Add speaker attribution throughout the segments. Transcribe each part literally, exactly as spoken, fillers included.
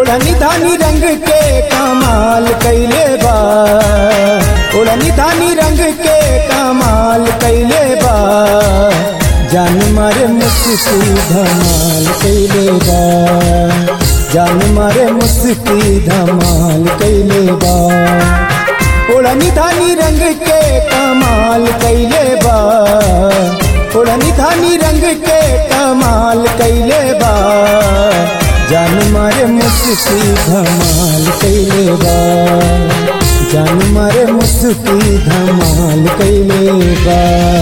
Speaker 1: ओढ़नी धानी रंग के कमाल कैले बा, ओढ़नी धानी रंग के कमाल कैले बा, जान मारे मुस्की धमाल कैले बा, जान मारे मुस्की धमाल कैले बा। ओढ़नी धानी रंग के कमाल कैले बा, ओढ़नी धानी रंग के कमाल कैले बा, जान मारे मुस्की धमाल कैले बा, जान मारे मुस्की धमाल कैले बा।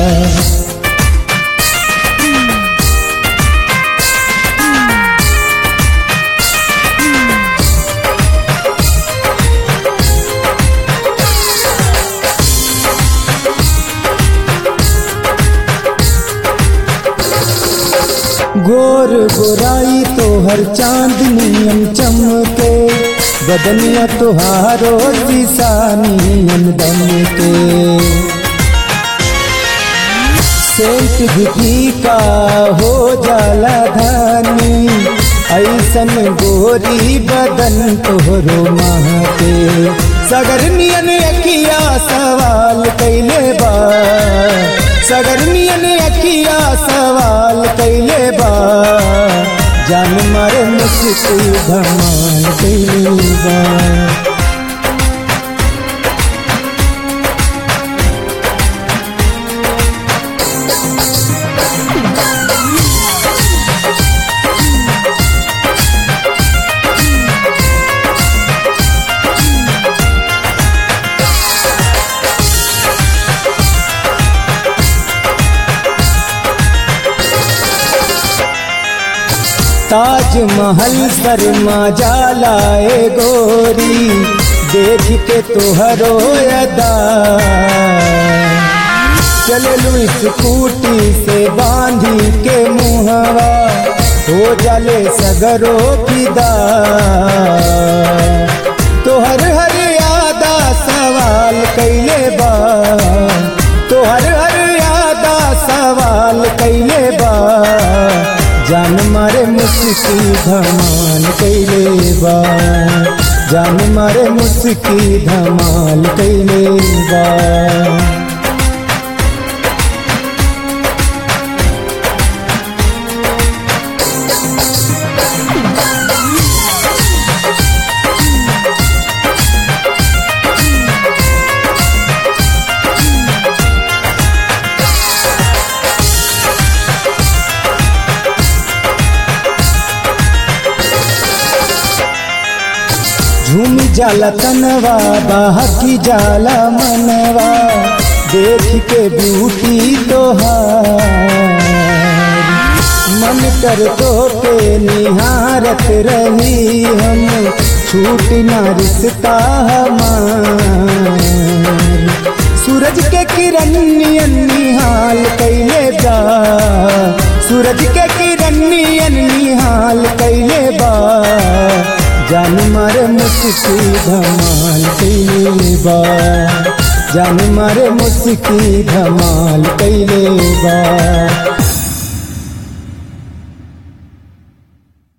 Speaker 1: गोर गोराई तोहर चांदनियन चमके, बदनिया तोहारो किसानियन दमके, सेंट घी का हो जाला धानी, ऐसन गोरी बदन तोहरो महके, सगर नियन अखिया सवाल कैले बा, सगर नियन अखिया सवाल कैले बा, जान मारे मुस्की धमाल कैले बा। ताजमहल शर्मा जालाए गोरी, देख के तोहरो अदा, चललू स्कूटी से बांधी के मुहवा, हो जाले सगरो फिदा, तोहर हर यादा सवाल कैले बा, तोहर हर यादा सवाल कैले बा, जान मारे मुस्की धमाल कैले बा, जान मारे मुस्की धमाल कैले बा। झूम जाला तनवा बहकी जाला मनवा, देख के ब्यूटी तोहार, मन कर तो के निहारत रही हम, छूट ना रिश्ता हमार, सूरज के किरण नियन निहाल कैले बा, सूरज के किरण नियन निहाल कैले बा, जान मारे मुस्की धमाल कैले बा, जान मारे मुस्की धमाल कैले बा।